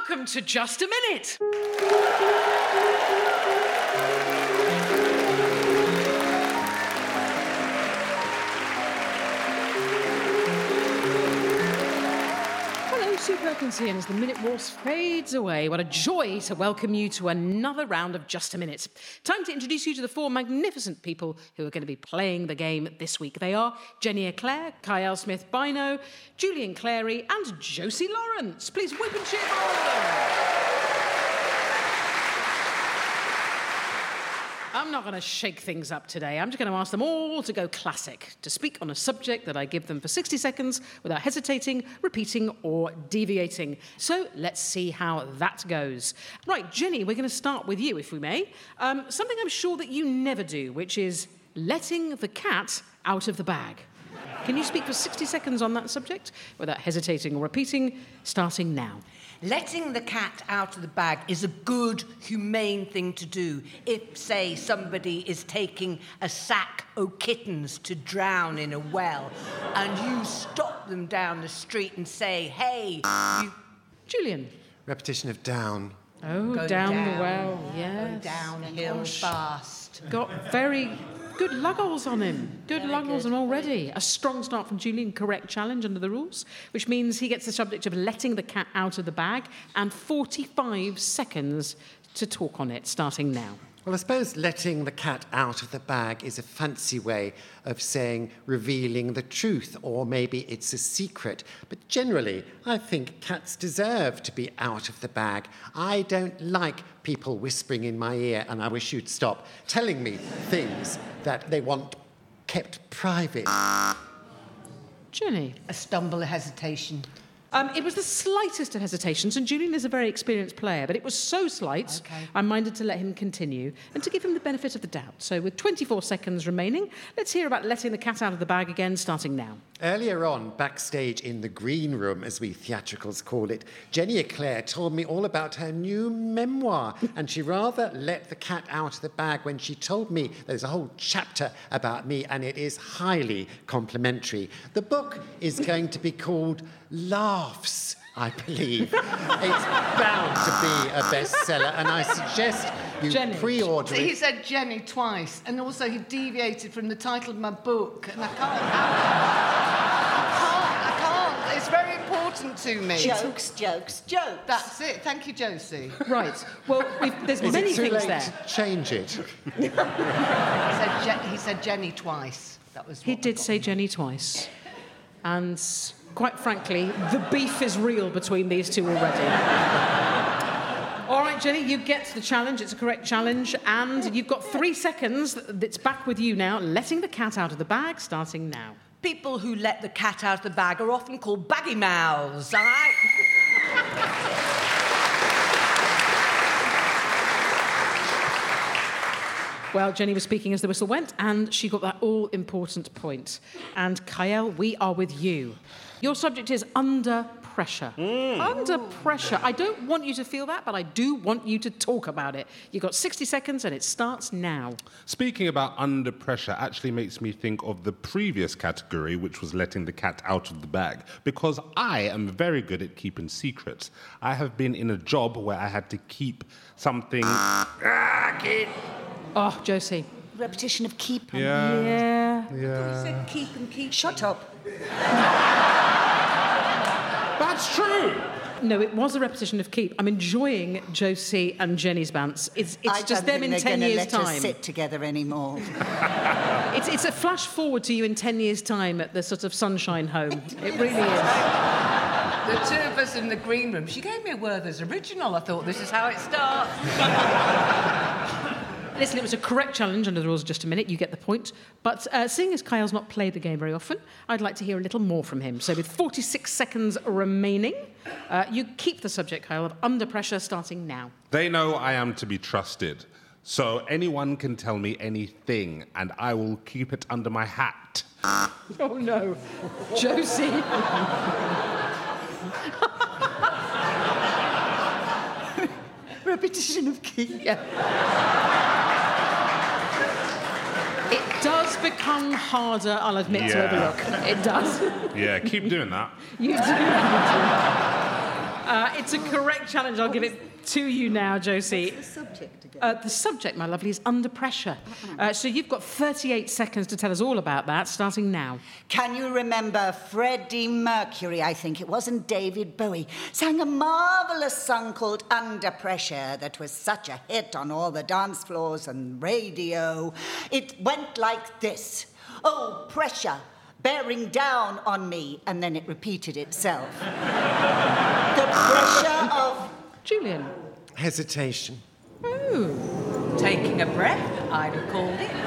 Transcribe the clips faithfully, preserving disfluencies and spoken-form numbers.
Welcome to Just a Minute. Sue Perkins here, and as the minute waltz fades away, what a joy to welcome you to another round of Just a Minute. Time to introduce you to the four magnificent people who are going to be playing the game this week. They are Jenny Eclair, Kyle Smith-Bino, Julian Clary, and Josie Lawrence. Please whoop and cheer for all of them. I'm not going to shake things up today. I'm just going to ask them all to go classic, to speak on a subject that I give them for sixty seconds without hesitating, repeating, or deviating. So let's see how that goes. Right, Jenny, we're going to start with you, if we may. Um, something I'm sure that you never do, which is letting the cat out of the bag. Can you speak for sixty seconds on that subject without hesitating or repeating, starting now? Letting the cat out of the bag is a good, humane thing to do if, say, somebody is taking a sack of kittens to drown in a well and you stop them down the street and say, hey, you... Julian. Repetition of down. Oh, Go down, down the well, yes. Go downhill Gosh. fast. Got very good luggles on him. Good Very luggles good. on already. A strong start from Julian, correct challenge under the rules, which means he gets the subject of letting the cat out of the bag and forty-five seconds to talk on it, starting now. Well, I suppose letting the cat out of the bag is a fancy way of saying revealing the truth, or maybe it's a secret. But generally, I think cats deserve to be out of the bag. I don't like people whispering in my ear, and I wish you'd stop telling me things that they want kept private. Jenny. A stumble, a hesitation. Um, it was the slightest of hesitations, and Julian is a very experienced player, but it was so slight, Okay. I'm minded to let him continue and to give him the benefit of the doubt. So with twenty-four seconds remaining, let's hear about letting the cat out of the bag again, starting now. Earlier on, backstage in the green room, as we theatricals call it, Jenny Eclair told me all about her new memoir, and she rather let the cat out of the bag when she told me there's a whole chapter about me, and it is highly complimentary. The book is going to be called Laughs, I believe. It's bound to be a bestseller, and I suggest you Jenny. pre-order He it. said Jenny twice, and also he deviated from the title of my book, and I can't have it. I can't, I can't. It's very important to me. Jokes, jokes, jokes. That's it. Thank you, Josie. Right. Well, we've, there's Is many it too things late there. to change it? He said, Je- he said Jenny twice. That was. He what I did got. say Jenny twice. And quite frankly, the beef is real between these two already. All right, Jenny, you get the challenge. It's a correct challenge. And you've got three seconds. It's back with you now. Letting the cat out of the bag, starting now. People who let the cat out of the bag are often called baggy mouths, all right? Well, Jenny was speaking as the whistle went, and she got that all-important point. And Kyle, we are with you. Your subject is under pressure. Under pressure. I don't want you to feel that, but I do want you to talk about it. You've got sixty seconds, and it starts now. Speaking about under pressure actually makes me think of the previous category, which was letting the cat out of the bag, because I am very good at keeping secrets. I have been in a job where I had to keep something... Ah, kid. Oh, Josie. Repetition of keep. Yeah. Yeah. Yeah. He said keep and keep. Shut up. That's true. No, it was a repetition of keep. I'm enjoying Josie and Jenny's bounce. It's, it's I just don't them in think they're ten gonna years' let time. us sit together anymore. It's, it's a flash forward to you in ten years' time at the sort of Sunshine Home. It really is. The two of us in the green room. She gave me a Werther's original. I thought, this is how it starts. Listen, it was a correct challenge under the rules of Just a Minute. You get the point. But uh, seeing as Kyle's not played the game very often, I'd like to hear a little more from him. So with forty-six seconds remaining, uh, you keep the subject, Kyle, of under pressure starting now. They know I am to be trusted. So anyone can tell me anything, and I will keep it under my hat. Oh, no. Josie. Repetition of keep. Yeah. It does become harder, I'll admit, to Yeah. overlook. It does. Yeah, keep doing that. You do. Uh, it's a correct challenge. I'll give it to you now, Josie. What's the subject again? Uh, the subject, my lovely, is under pressure. Uh, so you've got thirty-eight seconds to tell us all about that, starting now. Can you remember Freddie Mercury, I think it was, and David Bowie sang a marvellous song called Under Pressure that was such a hit on all the dance floors and radio. It went like this. Oh, pressure, bearing down on me. And then it repeated itself. The pressure of... Julian. Hesitation. Oh. Taking a breath, I'd have called it.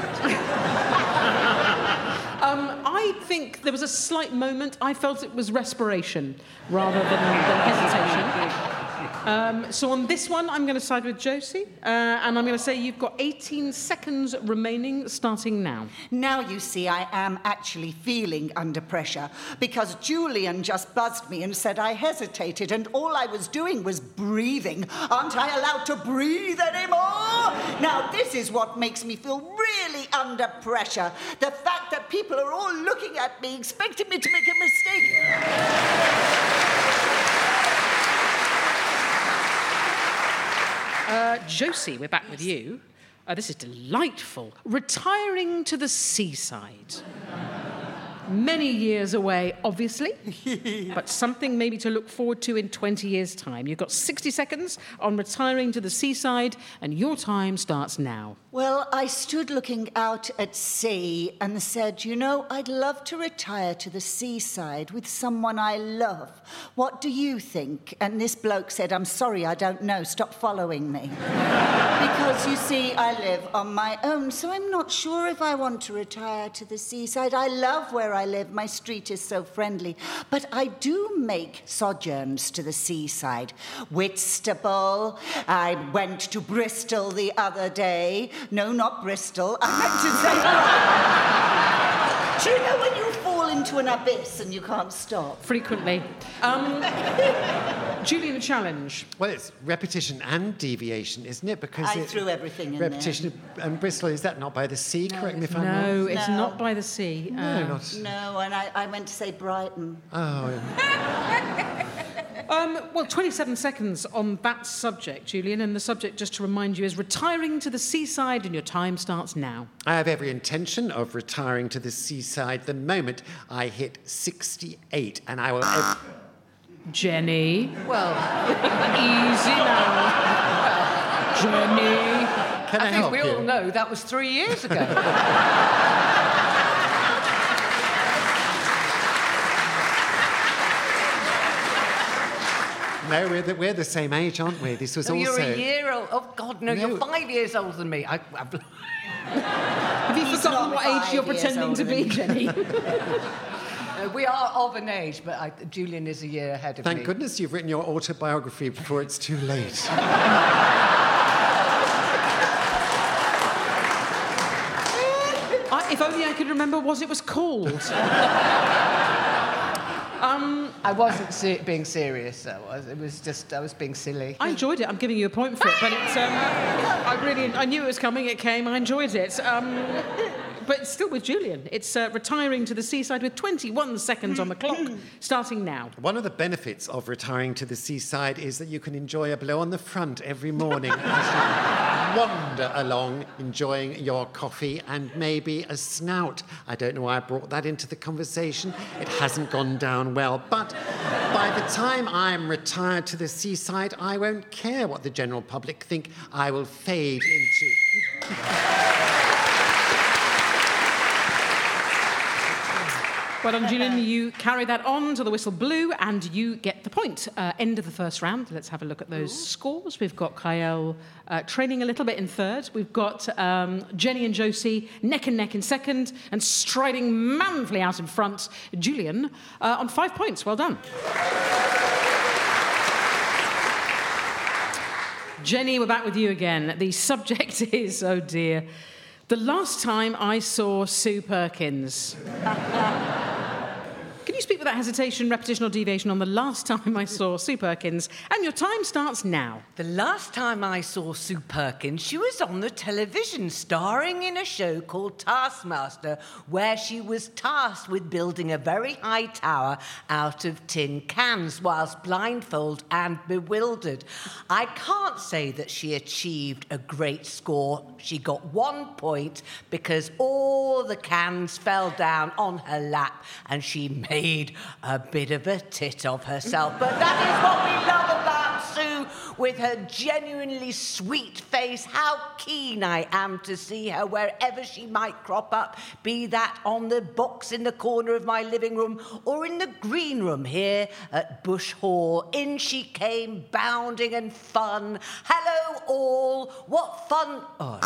Um, I think there was a slight moment. I felt it was respiration rather than, than hesitation. Um, so on this one, I'm going to side with Josie, uh, and I'm going to say you've got eighteen seconds remaining, starting now. Now, you see, I am actually feeling under pressure because Julian just buzzed me and said I hesitated, and all I was doing was breathing. Aren't I allowed to breathe anymore? Now, this is what makes me feel really under pressure. The fact that people are all looking at me, expecting me to make a mistake. Uh, Josie, we're back with you. Uh, this is delightful. Retiring to the seaside. Many years away, obviously, but something maybe to look forward to in twenty years' time. You've got sixty seconds on retiring to the seaside, and your time starts now. Well, I stood looking out at sea and said, you know, I'd love to retire to the seaside with someone I love. What do you think? And this bloke said, I'm sorry, I don't know. Stop following me. Because, you see, I live on my own, so I'm not sure if I want to retire to the seaside. I love where I live. My street is so friendly. But I do make sojourns to the seaside. Whitstable. I went to Bristol the other day. No, not Bristol. I meant to say... Do you know when you fall into an abyss and you can't stop? Frequently. Um, Julian, a challenge. Well, it's repetition and deviation, isn't it? Because I it, threw everything in repetition and Bristol, is that not by the sea? No, Correct me if I'm No, wrong. it's No. not by the sea. No, Uh, not. No, and I, I went to say Brighton. Oh, Um, well, twenty-seven seconds on that subject, Julian, and the subject, just to remind you, is retiring to the seaside, and your time starts now. I have every intention of retiring to the seaside the moment I hit sixty-eight, and I will. Ev- Jenny. Well, Easy now. Jenny. Can I, I think help we you? all know that was three years ago. No, we're the, we're the same age, aren't we? This was So also. you're a year old. Oh, God, no, No. you're five years older than me. I, I've... Have you He's forgotten not what age five you're years pretending to older be, than Jenny? Uh, we are of an age, but I, Julian is a year ahead of Thank me. goodness you've written your autobiography before it's too late. I, if only I could remember what it was called. um, I wasn't se- being serious. I was. It was just I was being silly. I enjoyed it. I'm giving you a point for it, but it's. Um, I really, I knew it was coming. It came. I enjoyed it. Um, but still with Julian, it's uh, retiring to the seaside with twenty-one seconds on the clock, starting now. One of the benefits of retiring to the seaside is that you can enjoy a blow on the front every morning as you wander along, enjoying your coffee and maybe a snout. I don't know why I brought that into the conversation. It hasn't gone down well. But by the time I'm retired to the seaside, I won't care what the general public think. I will fade into... Well done, Julian. You carry that on till the whistle blew, and you get the point. Uh, end of the first round. Let's have a look at those scores. We've got Kyle uh, training a little bit in third. We've got um, Jenny and Josie neck and neck in second, and striding manfully out in front, Julian uh, on five points. Well done. Jenny, we're back with you again. The subject is, oh dear, the last time I saw Sue Perkins. Can you speak without hesitation, repetition or deviation on the last time I saw Sue Perkins? And your time starts now. The last time I saw Sue Perkins, she was on the television starring in a show called Taskmaster, where she was tasked with building a very high tower out of tin cans whilst blindfolded and bewildered. I can't say that she achieved a great score. She got one point because all the cans fell down on her lap and she made a bit of a tit of herself. But that is what we love about Sue, with her genuinely sweet face. How keen I am to see her wherever she might crop up, be that on the box in the corner of my living room or in the green room here at Bush Hall. In she came, bounding and fun. Hello, all. What fun... Oh.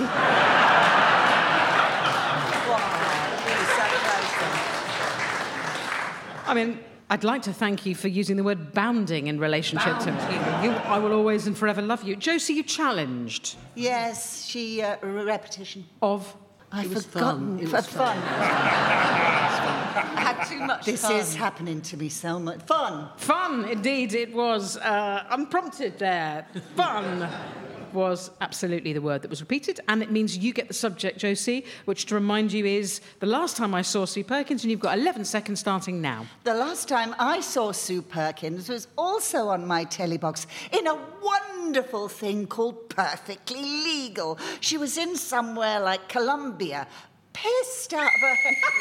Wow, really so close then. I mean, I'd like to thank you for using the word bounding in relationship Bounding. to you. I will always and forever love you. Josie, you challenged. Yes, she, uh, repetition. Of? I've It was forgotten. fun. It For was fun. I had too much This fun. is happening to me, Selma. Fun. Fun, indeed, it was. Uh, unprompted there. Fun was absolutely the word that was repeated, and it means you get the subject, Josie, which, to remind you, is the last time I saw Sue Perkins, and you've got eleven seconds starting now. The last time I saw Sue Perkins was also on my telly box in a wonderful thing called Perfectly Legal. She was in somewhere like Colombia, pissed out of her...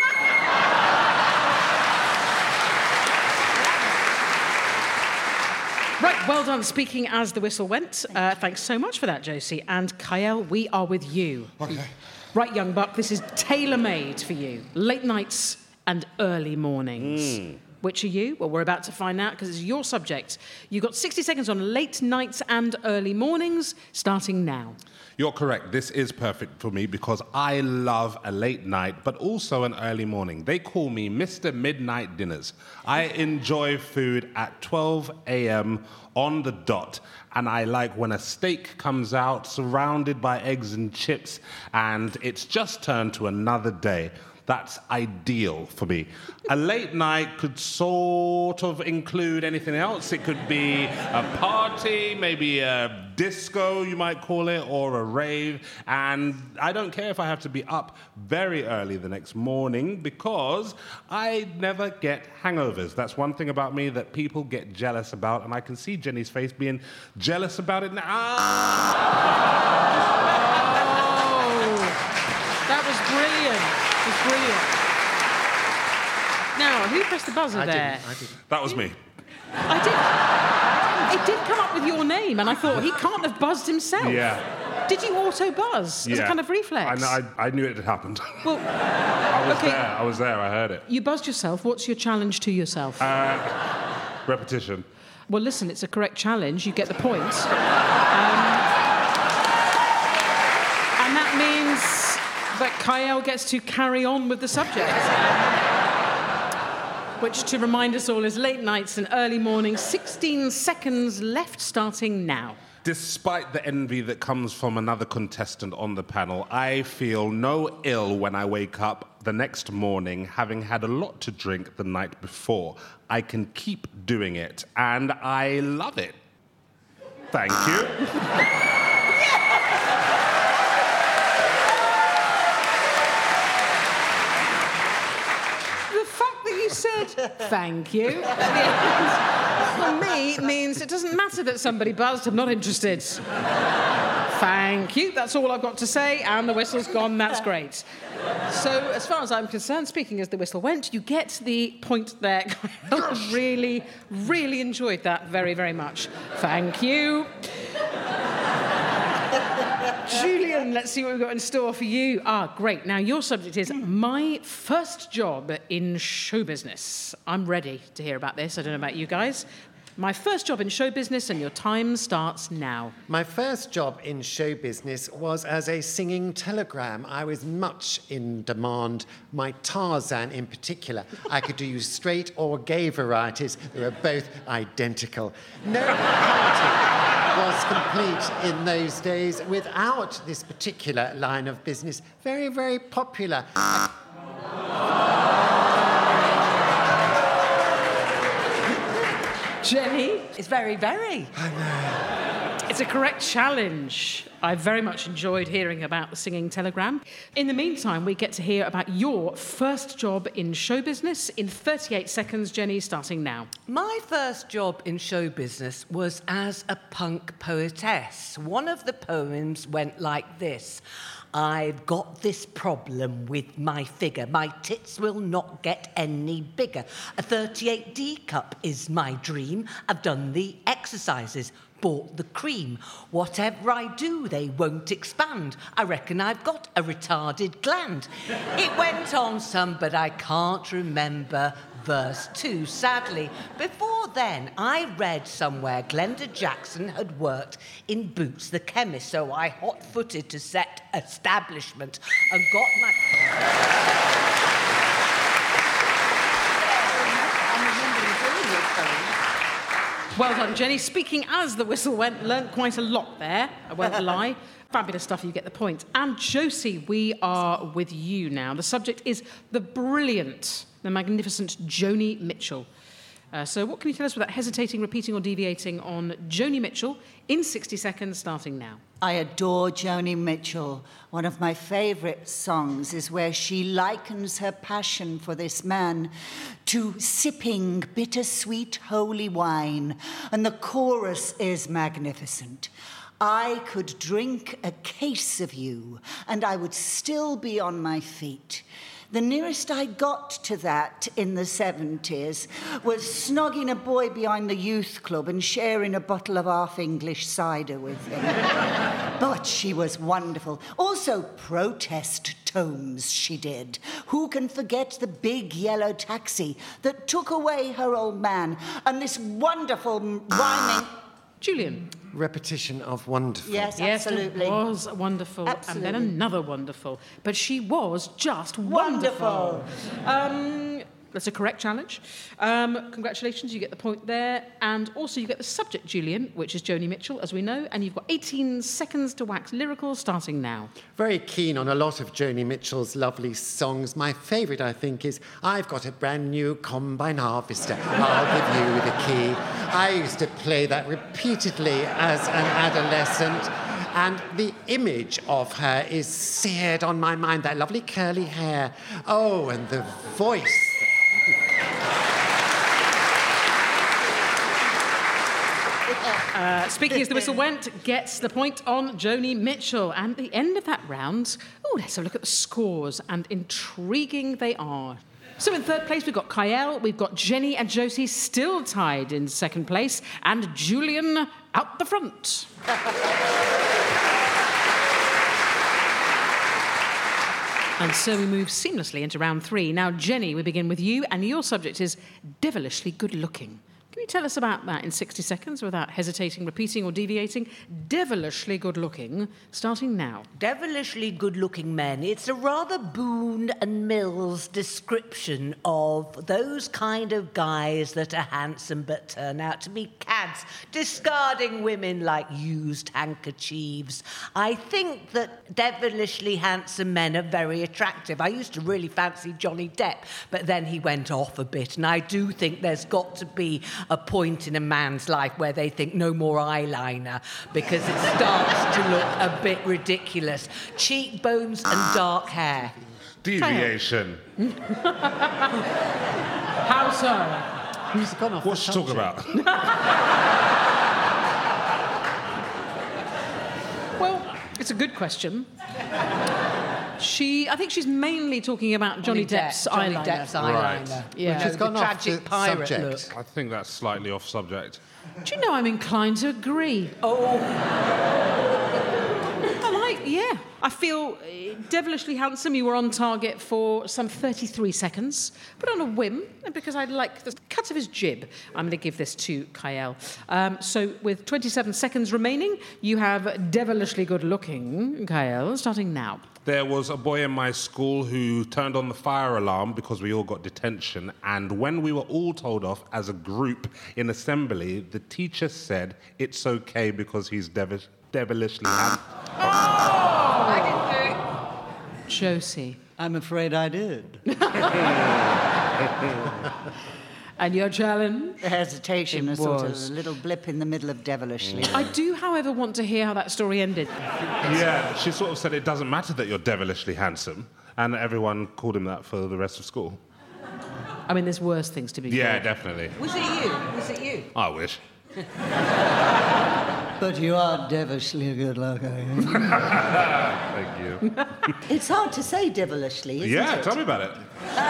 Right, well done, speaking as the whistle went. Uh, thanks so much for that, Josie. And Kyle, we are with you. Okay. Right, young buck, this is tailor-made for you. Late nights and early mornings. Mm. Which are you? Well, we're about to find out because it's your subject. You've got sixty seconds on late nights and early mornings, starting now. You're correct. This is perfect for me because I love a late night, but also an early morning. They call me Mister Midnight Dinners. I enjoy food at twelve a.m. on the dot, and I like when a steak comes out surrounded by eggs and chips, and it's just turned to another day. That's ideal for me. A late night could sort of include anything else. It could be a party, maybe a disco, you might call it, or a rave. And I don't care if I have to be up very early the next morning because I never get hangovers. That's one thing about me that people get jealous about, and I can see Jenny's face being jealous about it now. Ah! Oh, that was brilliant. Was brilliant. Now, who pressed the buzzer I there? didn't. I didn't. That was me. I did. It did come up with your name, and I thought he can't have buzzed himself. Yeah. Did you auto buzz as a Yeah. kind of reflex? I, know, I, I knew it had happened. Well, I was okay. there. I was there. I heard it. You buzzed yourself. What's your challenge to yourself? Uh, repetition. Well, listen, it's a correct challenge. You get the point. Um, and that means that Kyle gets to carry on with the subject. Which, to remind us all, is late nights and early mornings. sixteen seconds left, starting now. Despite the envy that comes from another contestant on the panel, I feel no ill when I wake up the next morning having had a lot to drink the night before. I can keep doing it, and I love it. Thank you. The fact that you said thank you at the end, for me, means it doesn't matter that somebody buzzed. I'm not interested. Thank you. That's all I've got to say, and the whistle's gone. That's great. So, as far as I'm concerned, speaking as the whistle went, you get the point there. I really, really enjoyed that very, very much. Thank you. Julian, let's see what we've got in store for you. Ah, great. Now, your subject is my first job in show business. I'm ready to hear about this. I don't know about you guys. My first job in show business, and your time starts now. My first job in show business was as a singing telegram. I was much in demand, my Tarzan in particular. I could do straight or gay varieties. They were both identical. No party was complete in those days without this particular line of business. Very, very popular. Jenny? It's very, very. It's a correct challenge. I very much enjoyed hearing about the singing telegram. In the meantime, we get to hear about your first job in show business in thirty-eight seconds, Jenny, starting now. My first job in show business was as a punk poetess. One of the poems went like this. I've got this problem with my figure. My tits will not get any bigger. A thirty-eight D cup is my dream. I've done the exercises, bought the cream. Whatever I do, they won't expand. I reckon I've got a retarded gland. It went on some, but I can't remember verse two, sadly. Before then, I read somewhere Glenda Jackson had worked in Boots the Chemist, so I hot-footed to set establishment and got my... Well done, Jenny. Speaking as the whistle went, learnt quite a lot there. I won't lie. Fabulous stuff, you get the point. And Josie, we are with you now. The subject is the brilliant, the magnificent Joni Mitchell. Uh, so what can you tell us without hesitating, repeating or deviating on Joni Mitchell in sixty seconds, starting now? I adore Joni Mitchell. One of my favourite songs is where she likens her passion for this man to sipping bittersweet holy wine, and the chorus is magnificent. I could drink a case of you, and I would still be on my feet. The nearest I got to that in the seventies was snogging a boy behind the youth club and sharing a bottle of half-English cider with him. But she was wonderful. Also, protest tomes she did. Who can forget the big yellow taxi that took away her old man and this wonderful rhyming... Julian. Repetition of wonderful. Yes, Yes, absolutely. it was wonderful. Absolutely. And then another wonderful. But she was just wonderful. Wonderful. Um, that's a correct challenge. Um, congratulations, you get the point there. And also you get the subject, Julian, which is Joni Mitchell, as we know. And you've got eighteen seconds to wax lyrical, starting now. Very keen on a lot of Joni Mitchell's lovely songs. My favourite, I think, is I've got a brand new combine harvester. I'll give you the key. I used to play that repeatedly as an adolescent. And the image of her is seared on my mind, that lovely curly hair. Oh, and the voice. Uh, speaking as the whistle went, gets the point on Joni Mitchell. And at the end of that round, oh, let's have a look at the scores. And intriguing they are. So in third place, we've got Kyle, we've got Jenny and Josie still tied in second place, and Julian out the front. And so we move seamlessly into round three. Now, Jenny, we begin with you, and your subject is devilishly good-looking. Can you tell us about that in sixty seconds without hesitating, repeating or deviating? Devilishly good-looking, starting now. Devilishly good-looking men. It's a rather Boone and Mills description of those kind of guys that are handsome but turn out to be cads, discarding women like used handkerchiefs. I think that devilishly handsome men are very attractive. I used to really fancy Johnny Depp, but then he went off a bit, and I do think there's got to be a point in a man's life where they think no more eyeliner because it starts to look a bit ridiculous. Cheekbones and dark hair. Deviation. How so? He's gone off What's she the talking about? Well, it's a good question. She, I think she's mainly talking about Johnny, Depp, Depp's Johnny eyeliner. Depp's Right. eyeliner. Yeah. You She's know, gone the off tragic the pirate subject. look. I think that's slightly off subject. Do you know I'm inclined to agree? Oh, I like, yeah. I feel uh, devilishly handsome. You were on target for some thirty-three seconds, but on a whim, and because I like the cut of his jib, I'm going to give this to Kyle. Um, so with twenty-seven seconds remaining, you have devilishly good-looking Kyle, starting now. There was a boy in my school who turned on the fire alarm because we all got detention, and when we were all told off as a group in assembly, the teacher said it's okay because he's devish, devilishly handsome. I didn't do it. Josie. I'm afraid I did. And your challenge? The hesitation It is sort of was. a little blip in the middle of devilishly. I do, however, want to hear how that story ended. Yeah, she sort of said it doesn't matter that you're devilishly handsome, and everyone called him that for the rest of school. I mean, there's worse things to be Yeah, called. definitely. Was it you? Was it you? I wish. But you are devilishly good looking. Thank you. It's hard to say devilishly, isn't Yeah, it? tell me about it.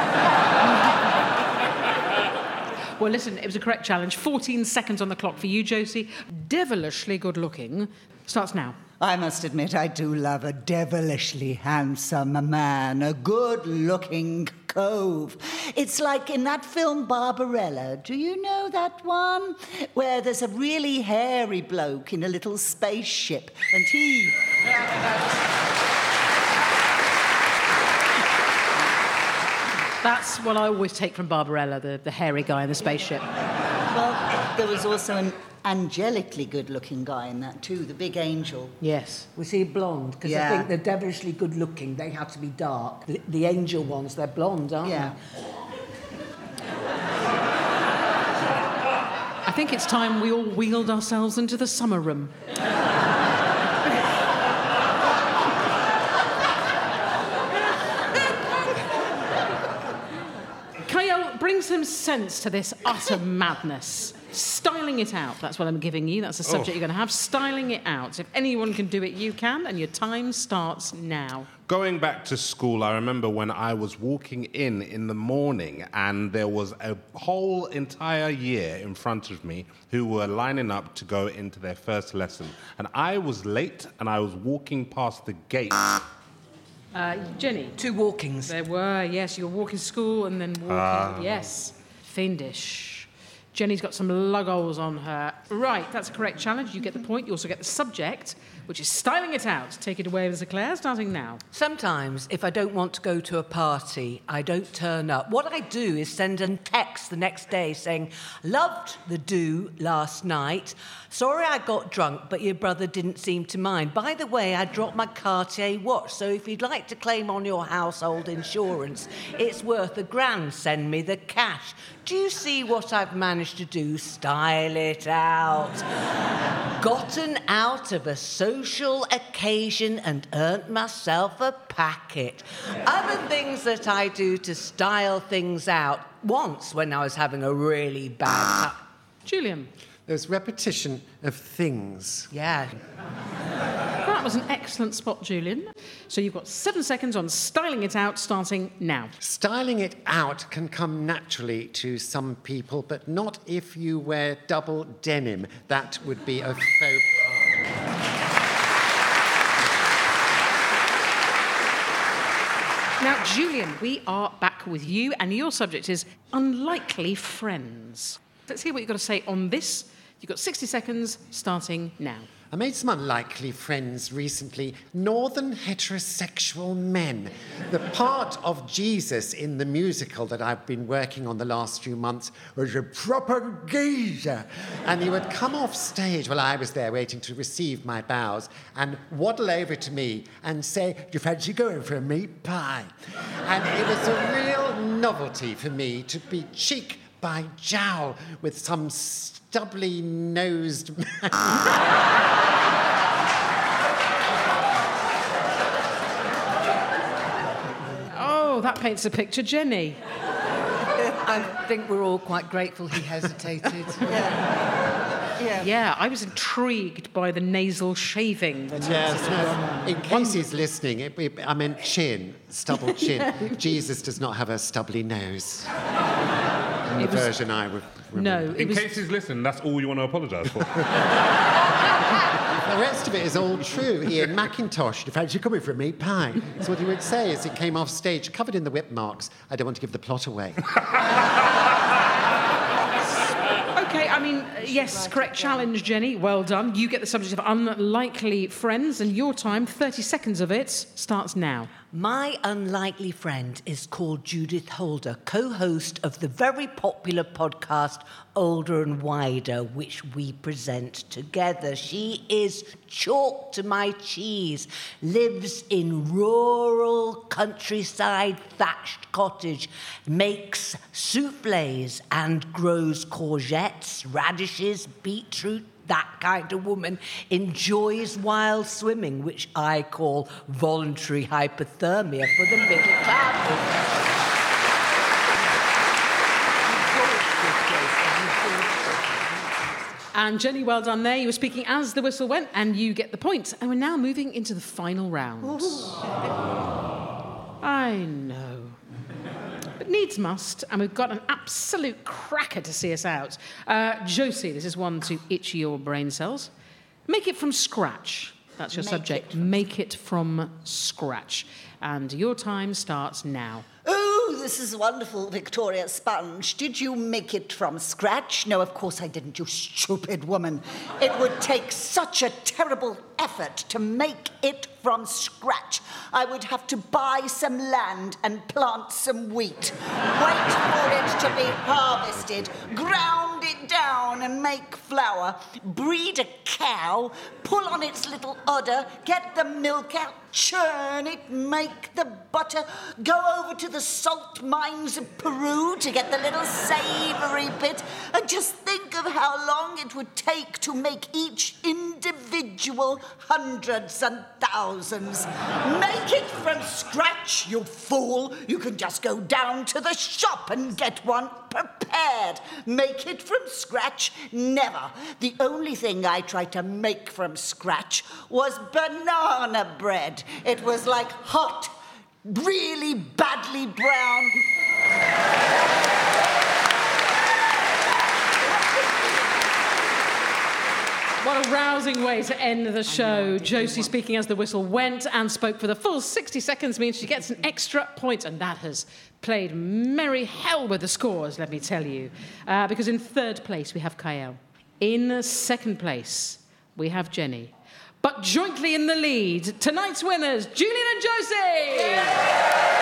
Well, listen, it was a correct challenge. fourteen seconds on the clock for you, Josie. Devilishly good looking starts now. I must admit, I do love a devilishly handsome man, a good-looking cove. It's like in that film Barbarella. Do you know that one? Where there's a really hairy bloke in a little spaceship, and he... That's what I always take from Barbarella, the, the hairy guy in the spaceship. Well, there was also an angelically good-looking guy in that too, the big angel. Yes. Was he blonde? Because Yeah. I think the devilishly good looking, they have to be dark. The, the angel ones, they're blonde, aren't Yeah. I think it's time we all wheeled ourselves into the summer room. Kyle, bring some sense to this utter madness. Styling it out, that's what I'm giving you. That's the subject Oh. you're going to have. Styling it out. If anyone can do it, you can, and your time starts now. Going back to school, I remember when I was walking in in the morning and there was a whole entire year in front of me who were lining up to go into their first lesson. And I was late and I was walking past the gate. Uh, Jenny. Two walkings. There were, yes. You were walking to school and then walking. Ah. Yes. Fiendish. Jenny's got some luggles on her. Right, that's a correct challenge. You get the point. You also get the subject, which is styling it out. Take it away, Mister Claire, starting now. Sometimes, if I don't want to go to a party, I don't turn up. What I do is send a text the next day saying, loved the do last night. Sorry I got drunk, but your brother didn't seem to mind. By the way, I dropped my Cartier watch, so if you'd like to claim on your household insurance, it's worth a grand. Send me the cash. Do you see what I've managed to do? Style it out. Gotten out of a social occasion and earned myself a packet. Other things that I do to style things out. Once, when I was having a really bad time. Julian. There's repetition of things. Yeah. That was an excellent spot, Julian. So you've got seven seconds on styling it out, starting now. Styling it out can come naturally to some people, but not if you wear double denim. That would be a faux pas. Now, Julian, we are back with you, and your subject is unlikely friends. Let's hear what you've got to say on this. You've got sixty seconds, starting now. I made some unlikely friends recently, northern heterosexual men. The part of Jesus in the musical that I've been working on the last few months was a proper geezer. And he would come off stage while I was there waiting to receive my bows and waddle over to me and say, do you fancy going for a meat pie? And it was a real novelty for me to be cheek by jowl with some stubbly-nosed man. Oh, that paints a picture. Jenny. I think we're all quite grateful he hesitated. Yeah. Yeah, I was intrigued by the nasal shaving. That Yes, no. In case he's listening, it, it, I meant chin, stubble chin. Jesus does not have a stubbly nose. In the It was- version I would remember. No, it In was... case he's listening, that's all you want to apologise for. The rest of it is all true. Ian McIntosh, in fact, you're coming for a meat pie. So what he would say as he came off stage, covered in the whip marks, I don't want to give the plot away. Okay, I mean, uh, yes, correct challenge, Jenny. Well done. You get the subject of unlikely friends, and your time, thirty seconds of it, starts now. My unlikely friend is called Judith Holder, co-host of the very popular podcast Older and Wider, which we present together. She is chalk to my cheese, lives in rural countryside thatched cottage, makes soufflés and grows courgettes, radishes, beetroot. That kind of woman enjoys wild swimming, which I call voluntary hypothermia for the middle classes. And Jenny, well done there. You were speaking as the whistle went, and you get the point. And we're now moving into the final round. I know. But needs must, and we've got an absolute cracker to see us out. Uh, Josie, this is one to itch your brain cells. Make it from scratch. That's your Make subject. it. Make it from scratch. And your time starts now. Oh, this is wonderful, Victoria Sponge. Did you make it from scratch? No, of course I didn't, you stupid woman. It would take such a terrible effort to make it from scratch. I would have to buy some land and plant some wheat, wait for it to be harvested, ground it down and make flour, breed a cow, pull on its little udder, get the milk out, churn it, make the butter, go over to the salt mines of Peru to get the little savoury bit, and just think of how long it would take to make each individual hundreds and thousands. Make it from scratch, you fool. You can just go down to the shop and get one prepared. Make it from scratch? Never. The only thing I tried to make from scratch was banana bread. It was like hot, really badly brown. What a rousing way to end the show. Josie, speaking as the whistle went and spoke for the full sixty seconds, means she gets an extra point, and that has played merry hell with the scores, let me tell you. Uh, because in third place, we have Kyle. In second place, we have Jenny. But jointly in the lead, tonight's winners, Julian and Josie!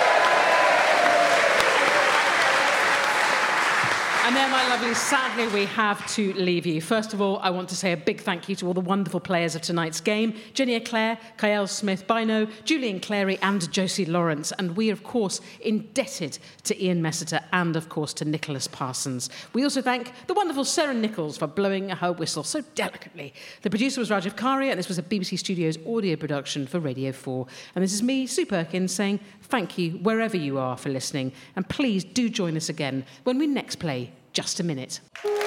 And then, my lovelies, sadly, we have to leave you. First of all, I want to say a big thank you to all the wonderful players of tonight's game. Jenny Eclair, Kyle Smith-Bino, Julian Clary and Josie Lawrence. And we are, of course, indebted to Ian Messiter and, of course, to Nicholas Parsons. We also thank the wonderful Sarah Nichols for blowing her whistle so delicately. The producer was Rajiv Karia, and this was a B B C Studios audio production for Radio four. And this is me, Sue Perkins, saying thank you wherever you are for listening. And please do join us again when we next play Just a Minute.